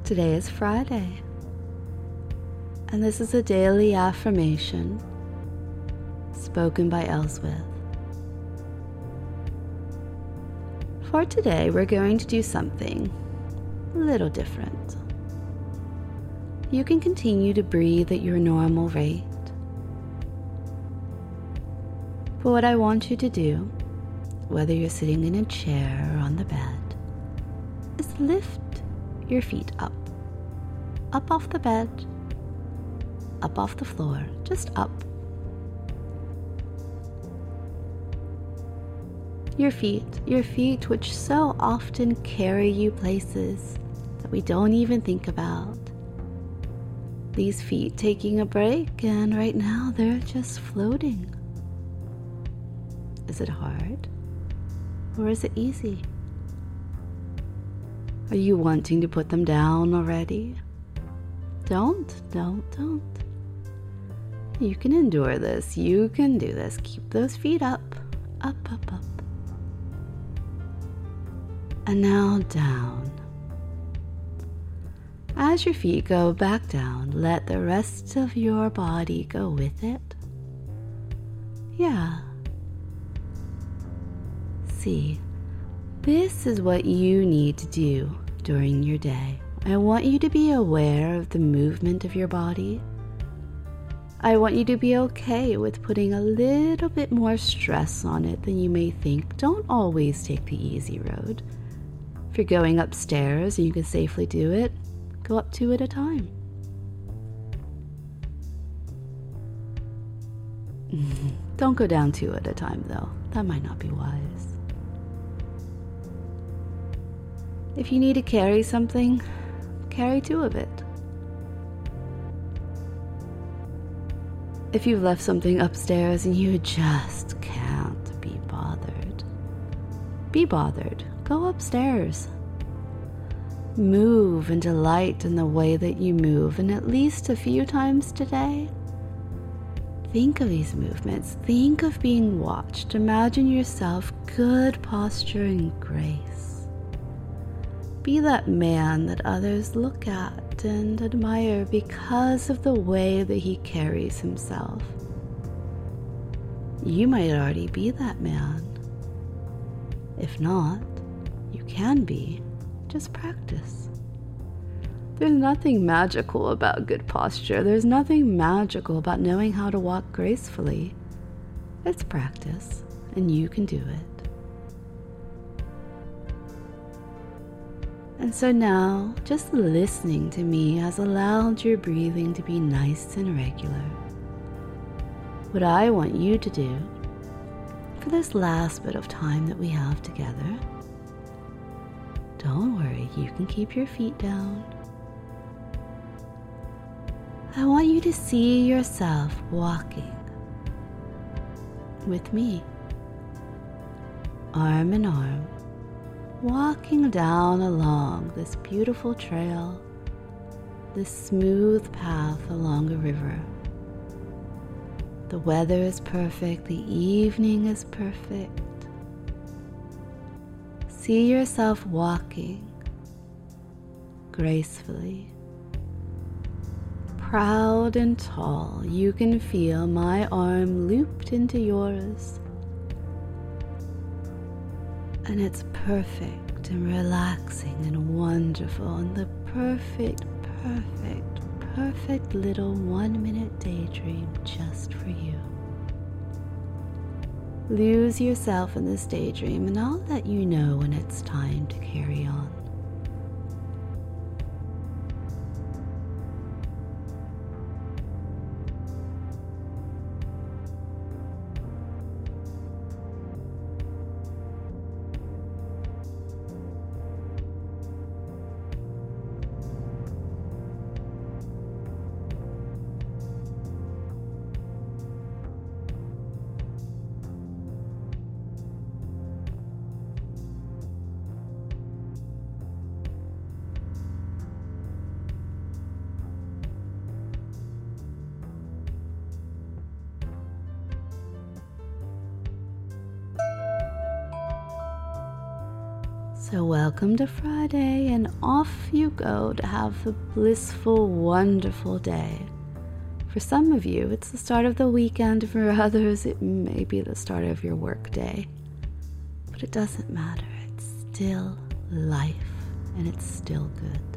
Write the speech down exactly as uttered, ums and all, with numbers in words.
Today is Friday, and this is a daily affirmation spoken by Elswith. For today, we're going to do something a little different. You can continue to breathe at your normal rate, but what I want you to do, whether you're sitting in a chair or on the bed, is lift your feet up, up off the bed, up off the floor, just up. Your feet, your feet which so often carry you places that we don't even think about. These feet taking a break, and right now they're just floating. Is it hard, or is it easy? Are you wanting to put them down already? Don't, don't, don't. You can endure this. You can do this. Keep those feet up, up, up, up. And now down. As your feet go back down, let the rest of your body go with it. Yeah. See, this is what you need to do during your day. I want you to be aware of the movement of your body. I want you to be okay with putting a little bit more stress on it than you may think. Don't always take the easy road. If you're going upstairs and you can safely do it, go up two at a time. Don't go down two at a time, though. That might not be wise. If you need to carry something, carry two of it. If you've left something upstairs and you just can't be bothered, be bothered. Go upstairs. Move and delight in the way that you move, and at least a few times today, think of these movements. Think of being watched. Imagine yourself good posture and grace. Be that man that others look at and admire because of the way that he carries himself. You might already be that man. If not, you can be. Just practice. There's nothing magical about good posture. There's nothing magical about knowing how to walk gracefully. It's practice, and you can do it. And so now, just listening to me has allowed your breathing to be nice and regular. What I want you to do for this last bit of time that we have together, don't worry, you can keep your feet down. I want you to see yourself walking with me, arm in arm, walking down along this beautiful trail, this smooth path along a river. The weather is perfect, the evening is perfect. See yourself walking gracefully, proud and tall. You can feel my arm looped into yours. And it's perfect and relaxing and wonderful, and the perfect, perfect, perfect little one-minute daydream just for you. Lose yourself in this daydream, and I'll let you know when it's time to carry on. So welcome to Friday, and off you go to have a blissful, wonderful day. For some of you, it's the start of the weekend. For others, it may be the start of your work day. But it doesn't matter. It's still life, and it's still good.